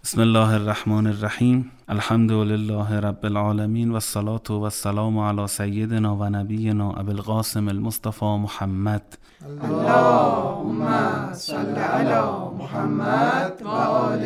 بسم الله الرحمن الرحیم. الحمد لله رب العالمین و الصلاة و السلام علی سیدنا و نبینا ابی القاسم المصطفى محمد. اللهم صل علی محمد و آل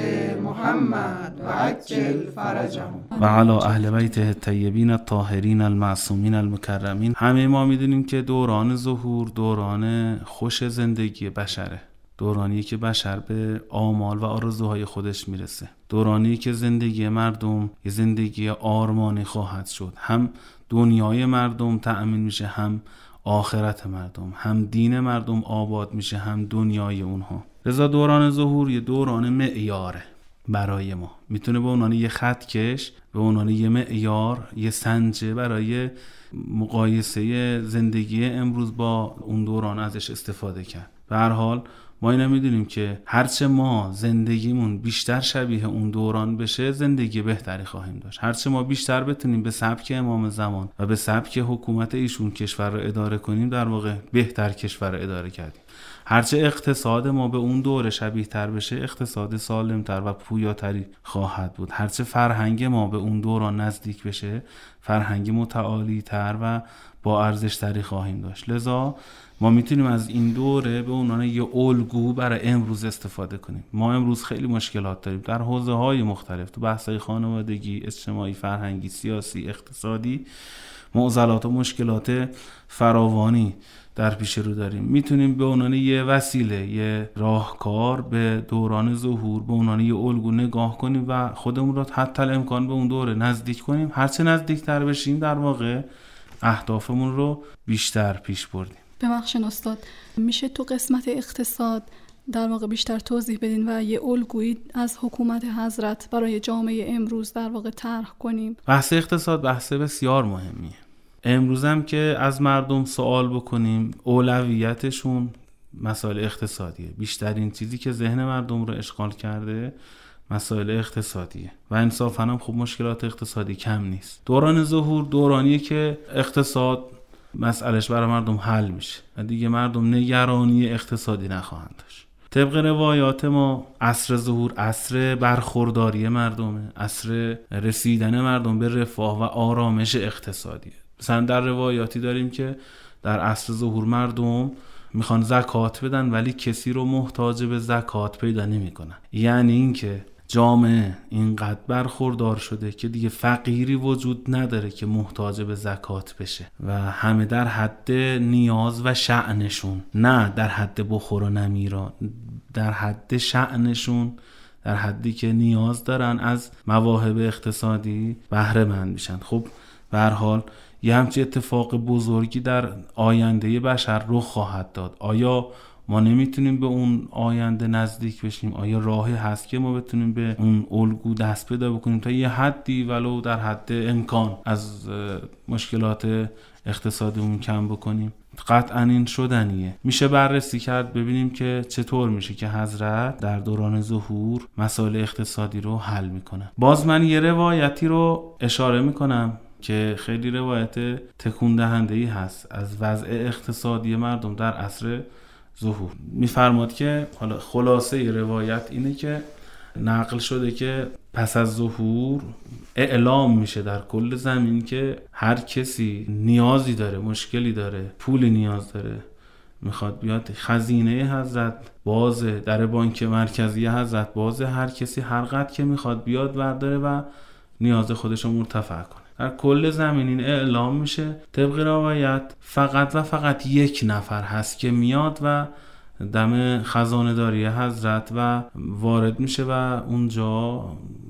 محمد و عجل فرجهم و علی اهل بیته الطیبین الطاهرین المعصومین المکرمین. همه ما میدونیم که دوران ظهور دوران خوش زندگی بشره، دورانی که بشر به آمال و آرزوهای خودش میرسه، دورانی که زندگی مردم یه زندگی آرمانی خواهد شد، هم دنیای مردم تأمین میشه، هم آخرت مردم، هم دین مردم آباد میشه، هم دنیای اونها. لذا دوران ظهور یه دوران معیاره برای ما، میتونه به عنوان یه خطکش، به عنوان یه معیار، یه سنجه برای مقایسه زندگی امروز با اون دوران ازش استفاده کرد. به هر حال ما اینا میدونیم که هرچه ما زندگیمون بیشتر شبیه اون دوران بشه زندگی بهتری خواهیم داشت. هرچه ما بیشتر بتونیم به سبک امام زمان و به سبک حکومت ایشون کشور رو اداره کنیم، در واقع بهتر کشور رو اداره کردیم. هرچه اقتصاد ما به اون دوره شبیه تر بشه اقتصاد سالم تر و پویاتری خواهد بود. هرچه فرهنگ ما به اون دوران نزدیک بشه فرهنگ متعالی تر و با ارزش تری خواهیم داشت. لذا ما میتونیم از این دوره به عنوان یه الگو برای امروز استفاده کنیم. ما امروز خیلی مشکلات داریم در حوزه‌های مختلف، تو بحث‌های خانوادگی، اجتماعی، فرهنگی، سیاسی، اقتصادی، معضلات و مشکلات فراوانی در پیش رو داریم. میتونیم به عنوان یه وسیله، یه راهکار به دوران ظهور به عنوان یه الگو نگاه کنیم و خودمون رو حتی الامکان به اون دوره نزدیک کنیم. هرچه نزدیکتر بشیم در واقع اهدافمون رو بیشتر پیش بردیم. ببخشید استاد، میشه تو قسمت اقتصاد در واقع بیشتر توضیح بدین و یه الگویی از حکومت حضرت برای جامعه امروز در واقع طرح کنیم؟ بحث اقتصاد بحث بسیار مهمیه. امروز هم که از مردم سوال بکنیم اولویتشون مسائل اقتصادیه. بیشترین چیزی که ذهن مردم رو اشغال کرده مسائل اقتصادیه و انصافاً هم خب مشکلات اقتصادی کم نیست. دوران ظهور دورانیه که اقتصاد مسئلهش برای مردم حل میشه و دیگه مردم نگرانی اقتصادی نخواهند داشت. طبق روایات ما عصر ظهور عصر برخورداری مردمه، عصر رسیدن مردم به رفاه و آرامش اقتصادیه. مثلا در روایاتی داریم که در عصر ظهور مردم میخوان زکات بدن ولی کسی رو محتاج به زکات پیدا نمیکنن. یعنی اینکه جامعه اینقدر برخوردار شده که دیگه فقیری وجود نداره که محتاج به زکات بشه و همه در حد نیاز و شأنشون، نه در حد بخور و نمیرا، در حد شأنشون، در حدی که نیاز دارن از مواهب اقتصادی بهره مند میشن. خب به هر حال یه همچین اتفاق بزرگی در آینده بشر رخ خواهد داد. آیا ما نمیتونیم به اون آینده نزدیک بشیم؟ آیا راهی هست که ما بتونیم به اون الگو دست پیدا بکنیم تا یه حدی ولو در حد امکان از مشکلات اقتصادیمون کم بکنیم؟ قطعاً این شدنیه. میشه بررسی کرد ببینیم که چطور میشه که حضرت در دوران ظهور مسائل اقتصادی رو حل میکنه. باز من یه روایتی رو اشاره میکنم که خیلی روایت تکون دهنده‌ای هست از وضع اقتصادی مردم در عصر ظهور. میفرماد که حالا خلاصه روایت اینه که نقل شده که پس از ظهور اعلام میشه در کل زمین که هر کسی نیازی داره، مشکلی داره، پول نیاز داره، میخواد بیاد، خزینه حضرت بازه، در بانک مرکزی حضرت بازه، هر کسی هر قدر که میخواد بیاد برداره و نیاز خودش رو مرتفع کنه. در کل زمین این اعلام میشه. طبق روایت فقط و فقط یک نفر هست که میاد و دم خزانه داری حضرت و وارد میشه و اونجا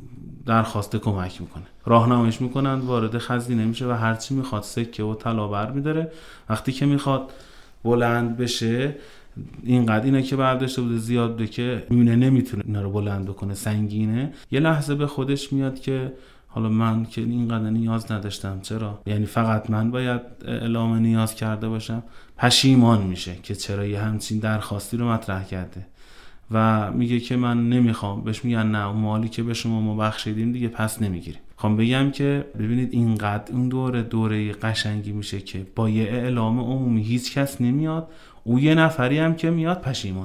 درخواست کمک میکنه، راهنماییش میکنن، وارد خزینه میشه و هرچی میخواد سکه و طلا برمی‌داره. وقتی که میخواد بلند بشه اینقدر اینا که برداشته بوده زیاد بوده که میونه نمیتونه اینا رو بلند بکنه، سنگینه. یه لحظه به خودش میاد که حالا من که اینقدر نیاز نداشتم، چرا؟ یعنی فقط من باید اعلام نیاز کرده باشم. پشیمان میشه که چرا یه همچین درخواستی رو مطرح کرده و میگه که من نمیخوام. بهش میگن نه، اون مالی که به شما ما بخشیدیم دیگه پس نمیگیریم. خواهم بگم که ببینید اینقدر اون دوره قشنگی میشه که با یه اعلام عمومی هیچ کس نمیاد، او یه نفری هم که میاد پشیمان میشه.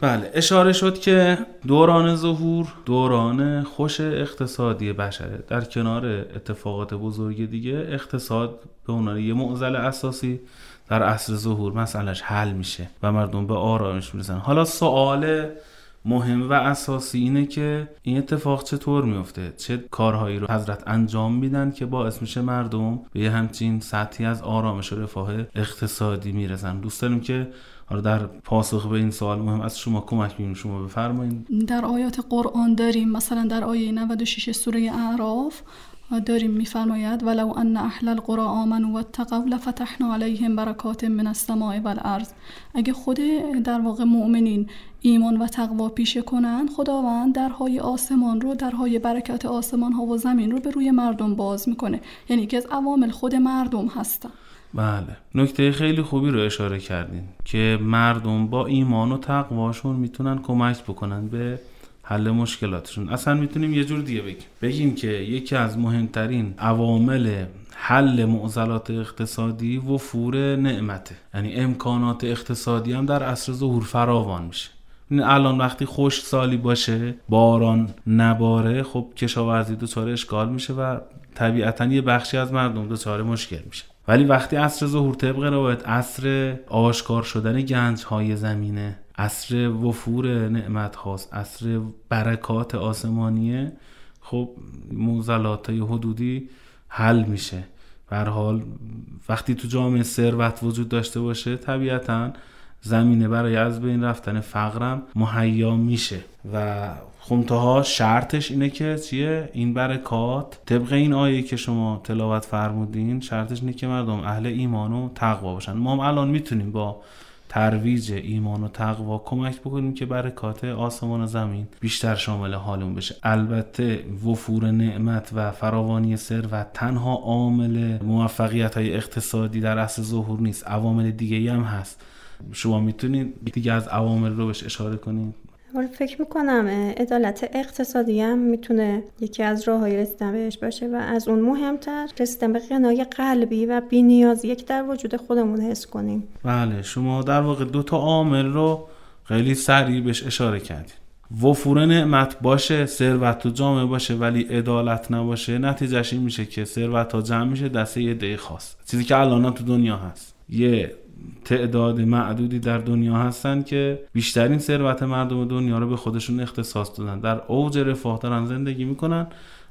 بله، اشاره شد که دوران ظهور دوران خوش اقتصادی بشره. در کنار اتفاقات بزرگ دیگه اقتصاد به عنوان یه معضل اساسی در عصر ظهور مسئلهش حل میشه و مردم به آرامش میرسن. حالا سوال مهم و اساسی اینه که این اتفاق چطور میفته؟ چه کارهایی رو حضرت انجام میدن که باعث میشه مردم به یه همچین سطحی از آرامش و رفاه اقتصادی میرسن؟ دوست داریم که حالا در پاسخ به این سوال مهم از شما کمک می‌کنیم، شما بفرمایید. در آیات قرآن داریم، مثلا در آیه 96 سوره اعراف داریم میفرماید ولو ان اهل القرى آمنوا واتقوا لفتحنا علیهم برکات من السماء والارض. اگه خود در واقع مؤمنین ایمان و تقوا پیشه کنن، خداوند درهای آسمان رو، درهای برکت آسمان ها و زمین رو به روی مردم باز میکنه. یعنی که از عوامل خود مردم هستن. بله، نکته خیلی خوبی رو اشاره کردین که مردم با ایمان و تقواشون میتونن کمک بکنن به حل مشکلاتشون. اصلا میتونیم یه جور دیگه بگیم که یکی از مهمترین عوامل حل معضلات اقتصادی وفور نعمته. یعنی امکانات اقتصادی هم در عصر ظهور فراوان میشه. الان وقتی خشک سالی باشه، باران نباره، خب کشاورزی دچار اشکال میشه و طبیعتاً یه بخشی از مردم دچار مشکل میشه. ولی وقتی عصر ظهور طبق روایت عصر آشکار شدن گنج‌های زمینه، عصر وفور نعمت هاست، عصر برکات آسمانیه، خب معضلات حدودی حل میشه. به هر حال وقتی تو جامعه ثروت وجود داشته باشه، طبیعتاً زمینه برای از بین رفتن فقرم مهیا میشه و خمتها شرطش اینه که چیه؟ این برکات طبق این آیه که شما تلاوت فرمودین، شرطش اینه که مردم اهل ایمان و تقوا باشن. ما هم الان میتونیم با ترویج ایمان و تقوا کمک بکنیم که برکات آسمان و زمین بیشتر شامل حالمون بشه. البته وفور نعمت و فراوانی ثروت تنها عامل موفقیت‌های اقتصادی در عصر ظهور نیست، عوامل دیگه‌ای هم هست. شما میتونید دیگه از عوامل رو بهش اشاره کنید؟ فکر میکنم عدالت اقتصادی هم میتونه یکی از راه‌های رسیدن بهش باشه و از اون مهمتر رسیدن به غنای قلبی و بی‌نیازی که در وجود خودمون حس کنیم. بله، شما در واقع 2 تا عامل رو خیلی سریع بهش اشاره کردید. وفور نعمت باشه، ثروت تو جامعه باشه ولی عدالت نباشه، نتیجهش این میشه که ثروت ها جمع میشه دست یه عده خاص. چیزی که الان تو دنیا هست. یه تعداد معدودی در دنیا هستن که بیشترین ثروت مردم دنیا رو به خودشون اختصاص دادن، در اوج رفاه دارن زندگی میکنن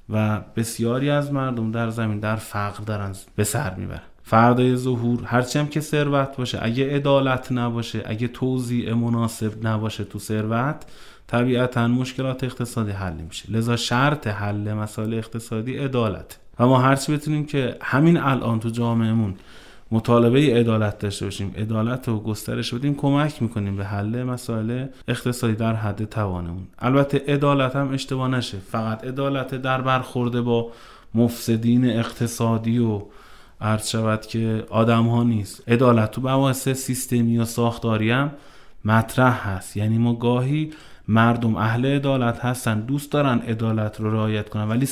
و بسیاری از مردم در زمین در فقر دارن به سر میبرن. فردای ظهور هرچی هم که ثروت باشه، اگه عدالت نباشه، اگه توزیع مناسب نباشه تو ثروت، طبیعتاً مشکلات اقتصادی حل میشه. لذا شرط حل مسائل اقتصادی عدالت و ما هرچی بتونیم که همین الان تو جامعهمون مطالبه عدالت داشته باشیم، عدالت رو گسترش بدیم، کمک میکنیم به حل مسائل اقتصادی در حد توانمون. البته عدالت هم اشتباه نشه، فقط عدالت در برخورد با مفسدین اقتصادی و عرض شود که آدم ها نیست. عدالت تو مباحث سیستمی و ساختاری هم مطرح هست. یعنی ما گاهی مردم اهل عدالت هستن، دوست دارن عدالت رو رعایت کنن، ولی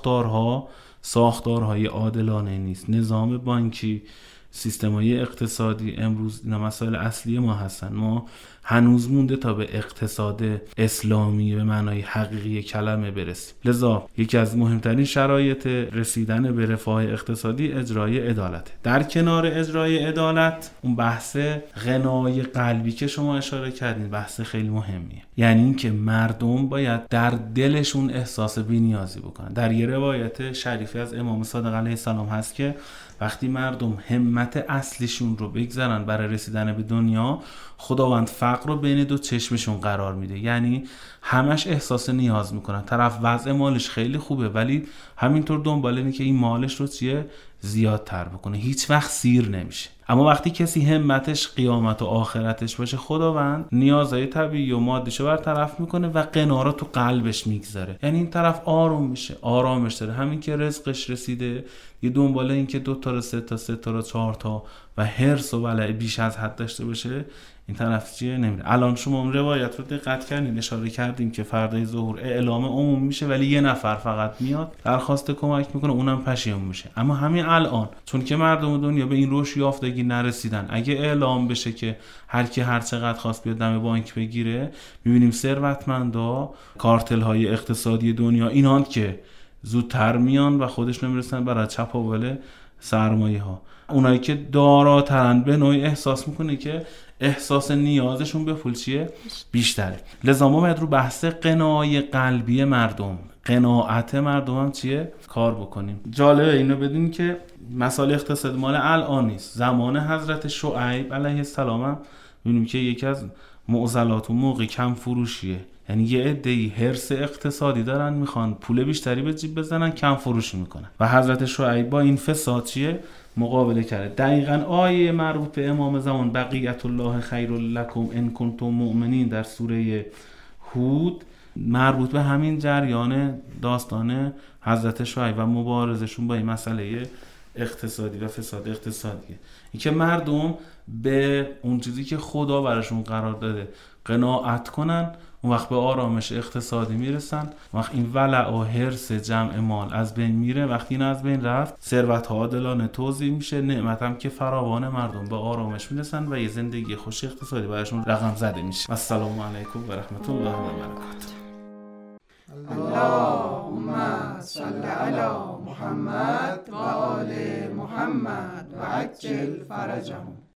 ساختارهای عادلانه نیست. نظام بانکی، سیستم‌های اقتصادی امروز اینا مسائل اصلی ما هستن. ما هنوز مونده تا به اقتصاد اسلامی به معنای حقیقی کلمه برسیم. لذا یکی از مهمترین شرایط رسیدن به رفاه اقتصادی اجرای عدالت. در کنار اجرای عدالت اون بحث غنای قلبی که شما اشاره کردین بحث خیلی مهمیه. یعنی اینکه مردم باید در دلشون احساس بی‌نیازی بکنن. در یه روایت شریفی از امام صادق علیه السلام هست که وقتی مردم همت اصلیشون رو بگذارن برای رسیدن به دنیا، خداوند فقر رو بین 2 چشمشون قرار میده. یعنی همش احساس نیاز میکنن. طرف وضع مالش خیلی خوبه ولی همینطور دنبال اینه که این مالش رو زیادتر بکنه، هیچ وقت سیر نمیشه. اما وقتی کسی همتش قیامت و آخرتش باشه، خداوند نیازهای طبیعی و مادیشو برطرف میکنه و قنا رو تو قلبش میگذاره. یعنی این طرف آروم میشه، آرامش داره. همین که رزقش رسیده، یه دنباله این که 2 تا 3 تا 4 تا و حرص و ولع بیش از حد داشته باشه، این طرف چیه نمیره. الان شما اون روایت رو دقت کردین، اشاره کردیم که فردای ظهور اعلام عموم میشه ولی یه نفر فقط میاد درخواست کمک میکنه، اونم پشیمون میشه. اما همین الان چون که مردم دنیا به این رشد یافتگی نرسیدن، اگه اعلام بشه که هر کی هر چقدر خواست بیاد دم بانک بگیره، میبینیم ثروتمندا، کارتل های اقتصادی دنیا اینان که زودتر میان و خودشون میرسن برای چپاول سرمایه ها. اونایی که داراترن به نوعی احساس میکنه که احساس نیازشون به پول چیه؟ بیشتره. لذا ما باید رو بحث قناعه قلبی مردم، قناعت مردم هم چیه؟ کار بکنیم. جالبه اینو بدونید که مسائل اقتصاد مال الان نیست. زمان حضرت شعیب علیه السلام هم میبینیم که یکی از معضلات و موقع کم فروشیه. یعنی یه عده‌ای حرص اقتصادی دارن، میخوان پول بیشتری به جیب بزنن، کم فروشی میکنن و حضرت شعیب با این فساد چیه؟ مقابله کرده. دقیقاً آیه مربوط به امام زمان بقیت الله خیر لکم ان کنتم مؤمنین در سوره هود مربوط به همین جریان داستان حضرت شعیب و مبارزشون با این مسئله اقتصادی و فساد اقتصادیه. این که مردم به اون چیزی که خدا براشون قرار داده قناعت کنن، اون وقت به آرامش اقتصادی میرسن. وقت این ولع و حرص جمع مال از بین میره. وقتی این از بین رفت، ثروت ها عادلانه توزیع میشه، نعمت هم که فراوان، مردم به آرامش میرسن و یه زندگی خوش اقتصادی براشون رقم زده میشه. السلام علیکم و رحمت الله و برکاته. اللهم صل علی محمد و آل محمد و عجل فرجهم.